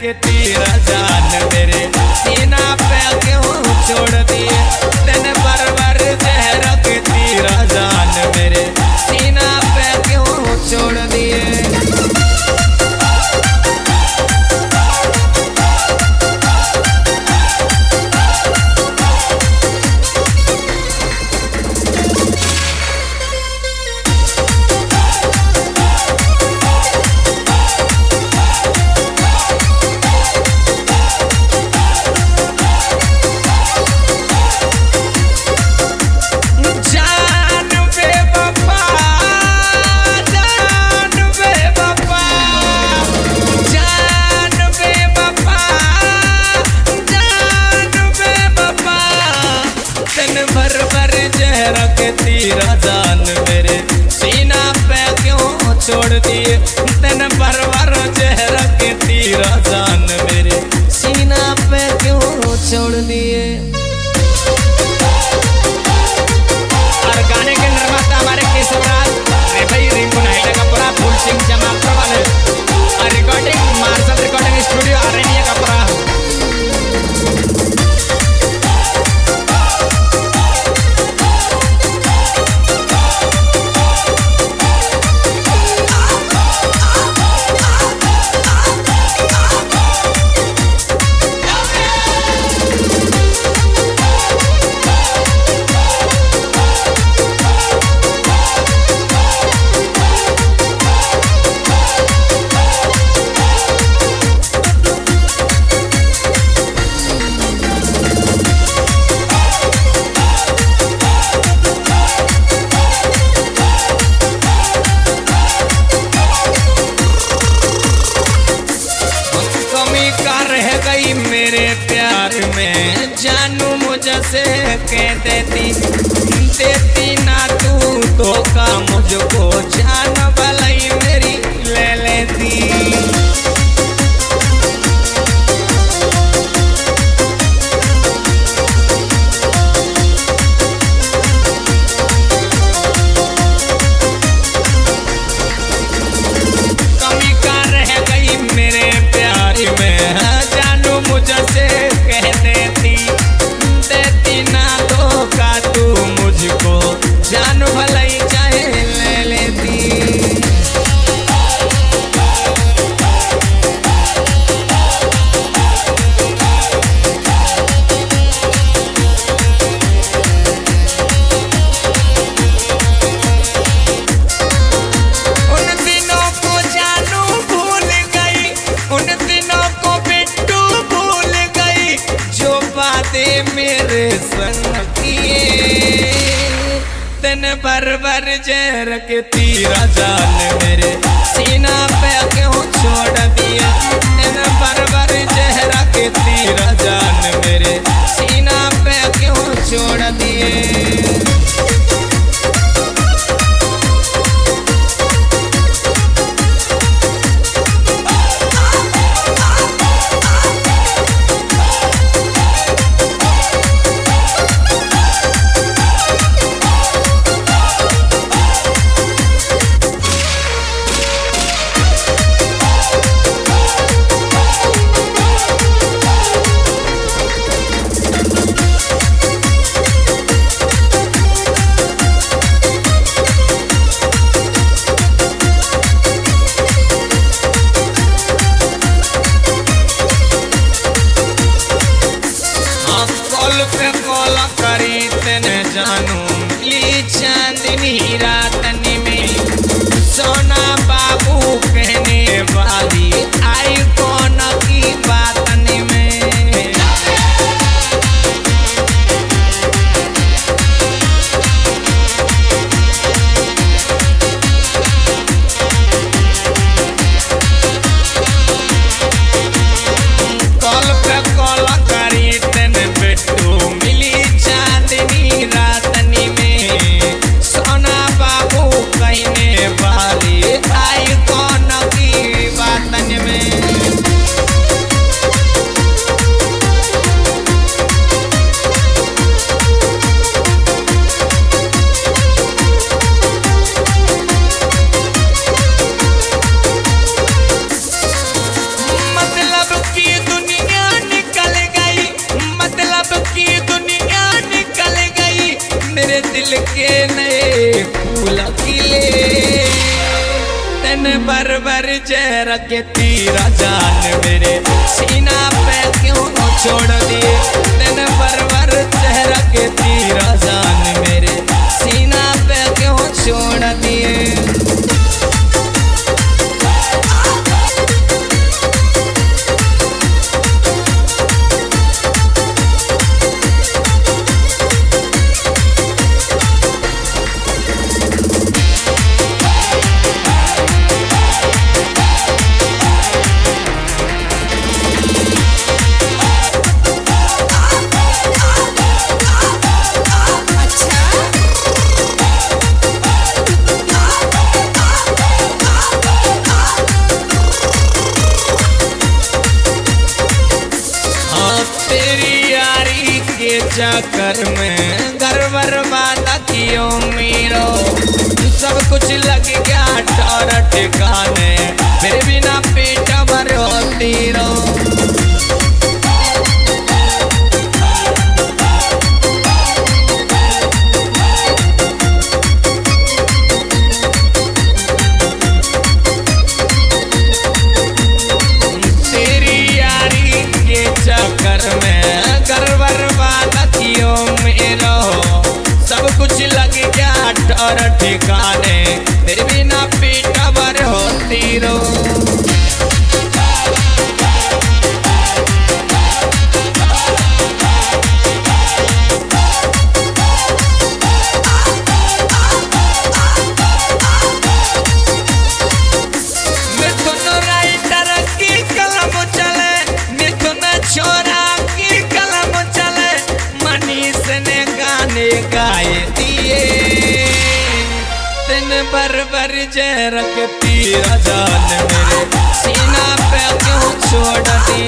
के तीर जान मेरे सीना पे क्यों छोड़ दिए। दिन भर भर जहर के तीर जान मेरे सीना पे क्यों छोड़ दिए। तीरा जान मेरे सीना पे क्यों छोड़ दिए। दिन भर भर चेहरा के तीरा जान मेरे सीना पे क्यों छोड़ दिए। और गाने के निर्माता हमारे केशवराज रे भाई रिंकू नाइट का पूरा फुल सिंह जमापुर वाले और recording Marshal recording studio Arnia का पूरा। मेरे प्यार में जानू मुझसे कह देती ना तू धोखा मुझको जान भलाई मेरी ले लेती। कमी का रह गई मेरे प्यार में मुझसे कह देती ना धोखा तू मुझको जान भलाई चाहे ले लेती। उन दिनों को जानू भूल गई, उन दिनों को बिट्टू भूल गई जो बातें मेरे संग किए। दिन भर भर जहर के तीरा जान मेरे सीना पे क्यों छोड़ दिया। दिन भर भर जहर के तीरा जान मेरे सीना पे क्यों छोड़ दिए। जानू मिली चांदनी रातनी में सोना बाबू कहने वाली आई कौन की बातनी में। कॉल पे कॉल करी तेने बिट्टू मिली चांदनी रातनी भर जहर के तीरा जान मेरे सीना पे क्यों छोड़ दिए। दिन भर जहर के तीरा जान मेरे सीना पे क्यों छोड़ दिए। चक्कर में घर बर्बाद कियो मीरो सब कुछ लग गया ठौर ठिकाने फिर भी ना पेट भर होती रो। तेरी यारी के चक्कर में घर बर्बाद मेरो सब कुछ लग गया ठौर ठिकाने फिर भी ना पेट भर होती रो। मिथुन राइटर की कलम चले मिथुन छोरा की कलम चले मनीष ने गाने गाए दिए। दिन भर जहर के तीरा जान मेरे सीना पे क्यों छोड़ दिए।